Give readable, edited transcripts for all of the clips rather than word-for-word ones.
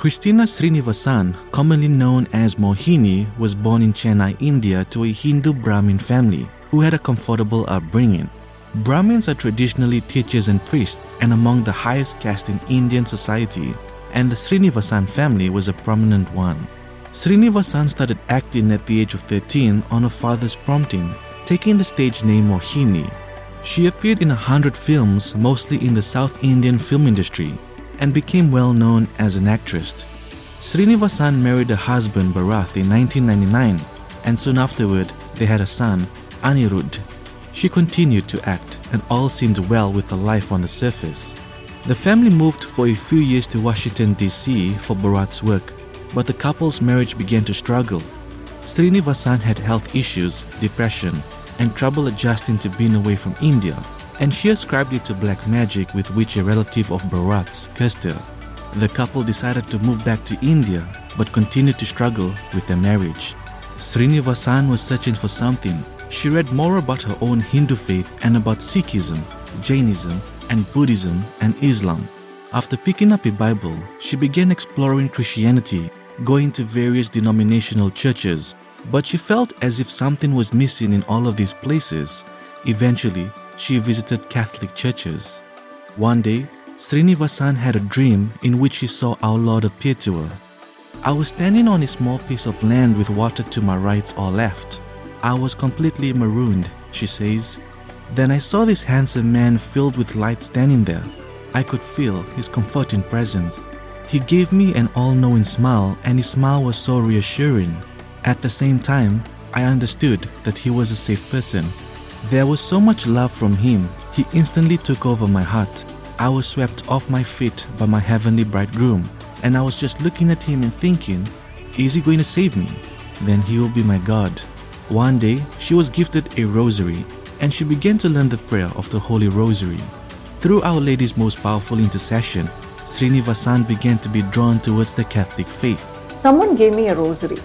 Christina Srinivasan, commonly known as Mohini, was born in Chennai, India to a Hindu Brahmin family who had a comfortable upbringing. Brahmins are traditionally teachers and priests and among the highest caste in Indian society, and the Srinivasan family was a prominent one. Srinivasan started acting at the age of 13 on her father's prompting, taking the stage name Mohini. She appeared in 100 films, mostly in the South Indian film industry, and became well known as an actress. Srinivasan married her husband Bharath in 1999, and soon afterward they had a son, Anirudh. She continued to act, and all seemed well with her life on the surface. The family moved for a few years to Washington, D.C. for Bharath's work, but the couple's marriage began to struggle. Srinivasan had health issues, depression, and trouble adjusting to being away from India, and she ascribed it to black magic with which a relative of Bharath's cursed her. The couple decided to move back to India, but continued to struggle with their marriage. Srinivasan was searching for something. She read more about her own Hindu faith and about Sikhism, Jainism, and Buddhism and Islam. After picking up a Bible, she began exploring Christianity, going to various denominational churches, but she felt as if something was missing in all of these places. Eventually, she visited Catholic churches. One day, Srinivasan had a dream in which she saw our Lord appear to her. I was standing on a small piece of land with water to my right or left. I was completely marooned, she says. Then I saw this handsome man filled with light standing there. I could feel his comforting presence. He gave me an all-knowing smile, and his smile was so reassuring. At the same time, I understood that he was a safe person. There was so much love from him, he instantly took over my heart. I was swept off my feet by my heavenly bridegroom, and I was just looking at him and thinking, is he going to save me? Then he will be my God. One day, she was gifted a rosary, and she began to learn the prayer of the Holy Rosary. Through Our Lady's most powerful intercession, Srinivasan began to be drawn towards the Catholic faith. Someone gave me a rosary,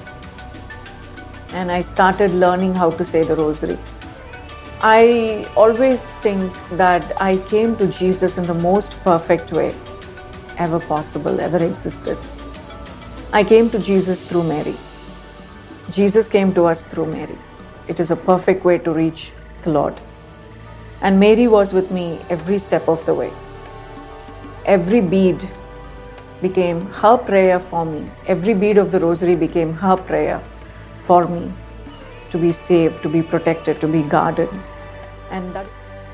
and I started learning how to say the rosary. I always think that I came to Jesus in the most perfect way ever possible, ever existed. I came to Jesus through Mary. Jesus came to us through Mary. It is a perfect way to reach the Lord. And Mary was with me every step of the way. Every bead became her prayer for me. Every bead of the rosary became her prayer for me to be saved, to be protected, to be guarded. And that.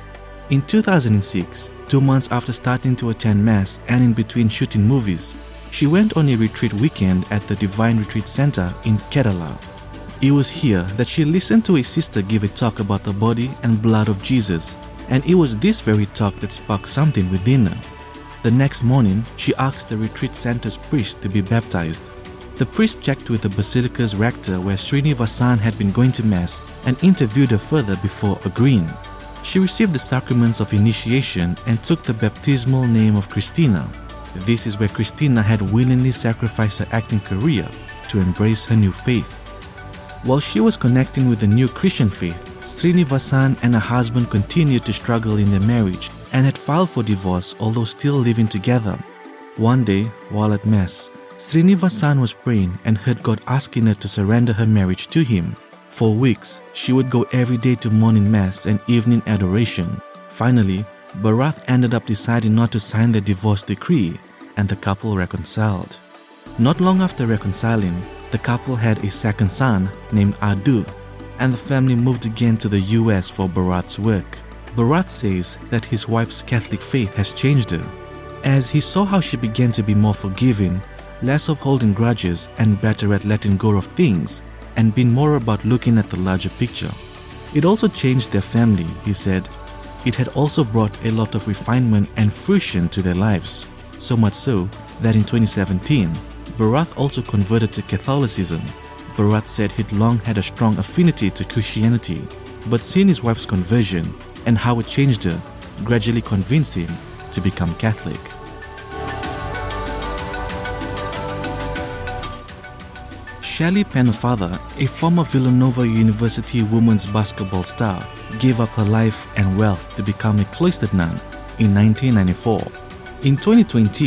In 2006, 2 months after starting to attend Mass and in between shooting movies, she went on a retreat weekend at the Divine Retreat Center in Kerala. It was here that she listened to a sister give a talk about the body and blood of Jesus, and it was this very talk that sparked something within her. The next morning, she asked the retreat center's priest to be baptized. The priest checked with the basilica's rector where Srinivasan had been going to Mass and interviewed her further before agreeing. She received the sacraments of initiation and took the baptismal name of Christina. This is where Christina had willingly sacrificed her acting career to embrace her new faith. While she was connecting with the new Christian faith, Srinivasan and her husband continued to struggle in their marriage and had filed for divorce although still living together. One day, while at Mass, Srinivasan was praying and heard God asking her to surrender her marriage to Him. For weeks, she would go every day to morning Mass and evening adoration. Finally, Bharath ended up deciding not to sign the divorce decree, and the couple reconciled. Not long after reconciling, the couple had a second son named Adu, and the family moved again to the US for Bharath's work. Bharath says that his wife's Catholic faith has changed her, as he saw how she began to be more forgiving, less of holding grudges and better at letting go of things, and being more about looking at the larger picture. It also changed their family, he said. It had also brought a lot of refinement and fruition to their lives, so much so that in 2017, Bharath also converted to Catholicism. Bharath said he'd long had a strong affinity to Christianity, but seeing his wife's conversion and how it changed her gradually convinced him to become Catholic. Shelly Pennefather, a former Villanova University women's basketball star, gave up her life and wealth to become a cloistered nun in 1994. In 2020,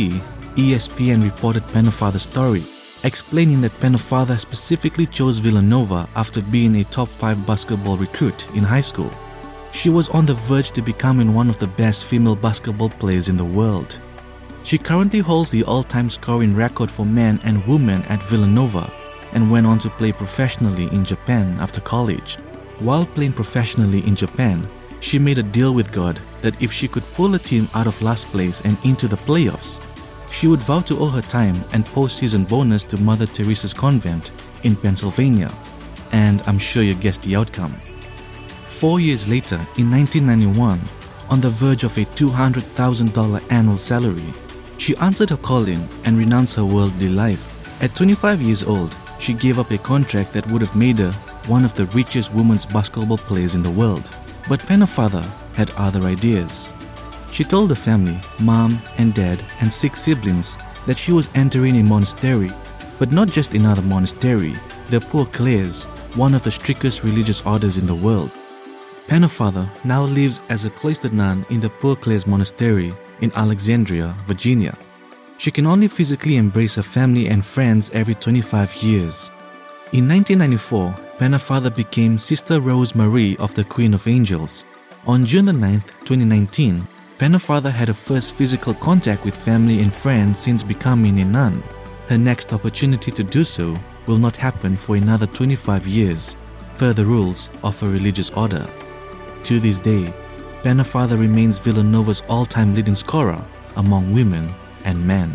ESPN reported Pennefather's story, explaining that Pennefather specifically chose Villanova after being a top 5 basketball recruit in high school. She was on the verge to becoming one of the best female basketball players in the world. She currently holds the all-time scoring record for men and women at Villanova and went on to play professionally in Japan after college. While playing professionally in Japan, she made a deal with God that if she could pull a team out of last place and into the playoffs, she would vow to owe her time and postseason bonus to Mother Teresa's convent in Pennsylvania. And I'm sure you guessed the outcome. 4 years later, in 1991, on the verge of a $200,000 annual salary, she answered her calling and renounced her worldly life. At 25 years old, she gave up a contract that would have made her one of the richest women's basketball players in the world. But Pennefather had other ideas. She told the family, mom and dad and 6 siblings, that she was entering a monastery, but not just another monastery, the Poor Clares, one of the strictest religious orders in the world. Pennefather now lives as a cloistered nun in the Poor Clares Monastery in Alexandria, Virginia. She can only physically embrace her family and friends every 25 years. In 1994, Pennefather became Sister Rose Marie of the Queen of Angels. On June 9, 2019, Pennefather had her first physical contact with family and friends since becoming a nun. Her next opportunity to do so will not happen for another 25 years, per the rules of her religious order. To this day, Pennefather remains Villanova's all-time leading scorer among women and men.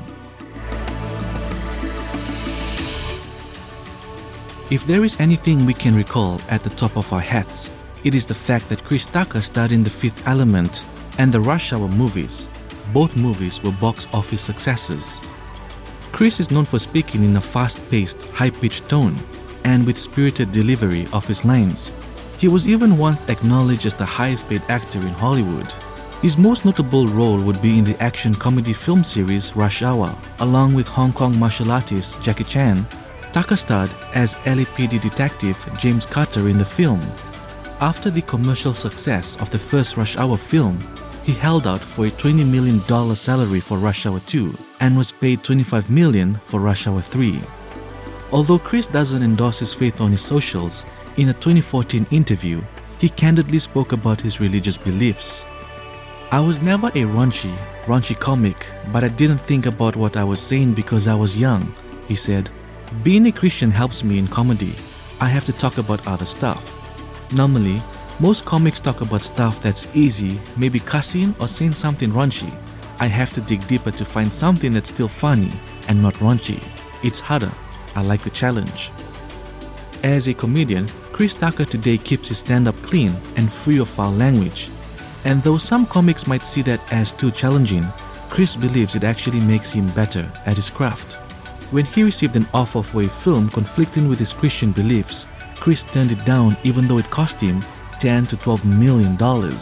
If there is anything we can recall at the top of our heads, it is the fact that Chris Tucker starred in The Fifth Element and the Rush Hour movies. Both movies were box office successes. Chris is known for speaking in a fast-paced, high-pitched tone and with spirited delivery of his lines. He was even once acknowledged as the highest-paid actor in Hollywood. His most notable role would be in the action comedy film series Rush Hour, along with Hong Kong martial artist Jackie Chan. Tucker starred as LAPD detective James Carter in the film. After the commercial success of the first Rush Hour film, he held out for a $20 million salary for Rush Hour 2 and was paid $25 million for Rush Hour 3. Although Chris doesn't endorse his faith on his socials, in a 2014 interview, he candidly spoke about his religious beliefs. "I was never a raunchy comic, but I didn't think about what I was saying because I was young," he said. "Being a Christian helps me in comedy. I have to talk about other stuff. Normally, most comics talk about stuff that's easy, maybe cussing or saying something raunchy. I have to dig deeper to find something that's still funny and not raunchy. It's harder. I like the challenge." As a comedian, Chris Tucker today keeps his stand-up clean and free of foul language. And though some comics might see that as too challenging, Chris believes it actually makes him better at his craft. When he received an offer for a film conflicting with his Christian beliefs, Chris turned it down even though it cost him $10 to $12 million.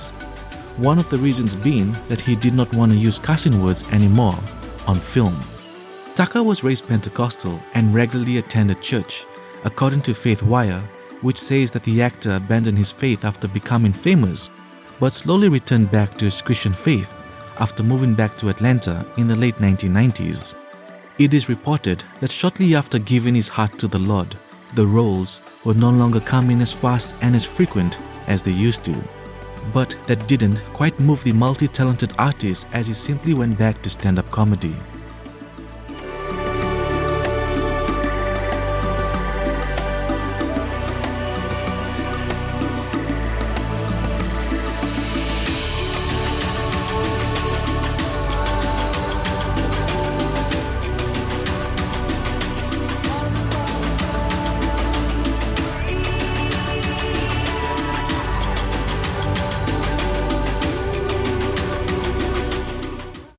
One of the reasons being that he did not want to use cussing words anymore on film. Tucker was raised Pentecostal and regularly attended church, according to Faith Wire, which says that the actor abandoned his faith after becoming famous, but slowly returned back to his Christian faith after moving back to Atlanta in the late 1990s. It is reported that shortly after giving his heart to the Lord, the roles were no longer coming as fast and as frequent as they used to. But that didn't quite move the multi-talented artist as he simply went back to stand-up comedy.